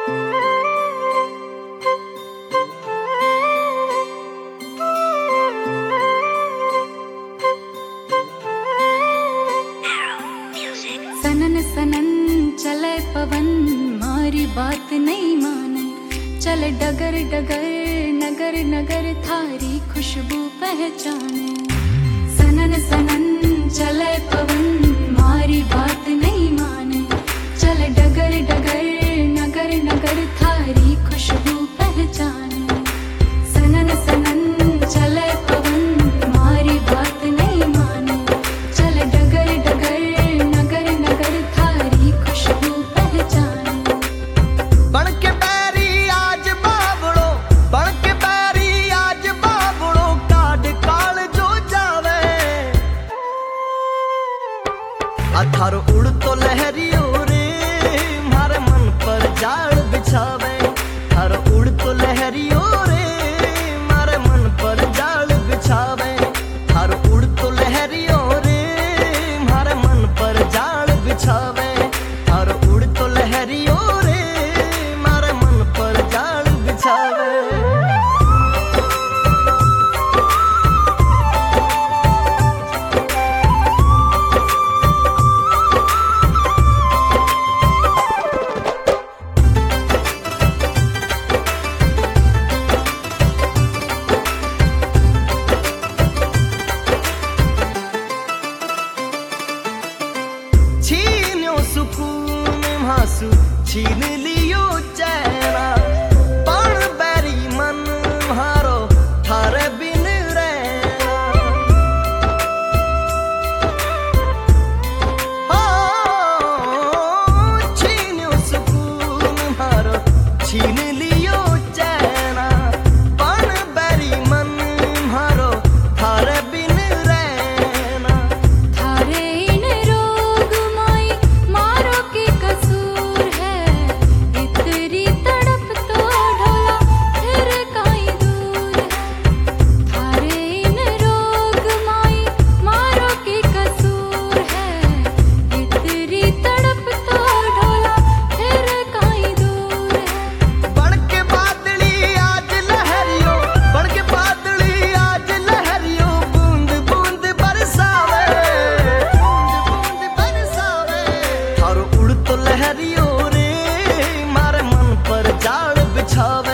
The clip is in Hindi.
सनन सनन चले पवन मारी बात नहीं माने, चले डगर डगर नगर नगर थारी खुशबू पहचाने। सनन सनन चले पवन मारी बात नहीं माने, चले डगर डगर नगर नगर थारी खुशबू पहचाने। सनन सनन चले पवन मारी बात नहीं माने, चले डगर डगर नगर नगर थारी खुशबू पहचाने। बन के बैरी आज बाबड़ो, बन के बैरी आज बाबड़ो, काड काल जो जावे। थारो उड़ तो लहरियो रे, मारे मन पर जाल बिछावे। थारो उड़ तो लहरियो रे, मारे मन पर जाल बिछावे। थारो उड़ तो लहरियो रे, मारे मन पर जाल बिछावे। थारो उड़ तो लहरियो रे, मारे मन पर जाल बिछावे। छीन्यो सुकून मासु, छीन लियो चैना। पण बैरी मन मारो थारे बिन रहना। छीन्यो सुकून मारो, छीन लियो चैना। पण बैरी मन मारो थारे बिन रहना। थारे इन रोग माई मारो के कसूर है, इतनी तड़प तो ढोला फिर काई दूर है। थारे इन रोग माई मारो के कसूर है, इतनी तड़प तो ढोला फिर काई दूर है। बन के बादली आज लहरियो, बन के बादली आज लहरियो, बूंद बूंद बरसावे। बूंद बूंद बरसावे। थारो उड़ तो लहरियो रे, मारे मन पर जाल बिछावे।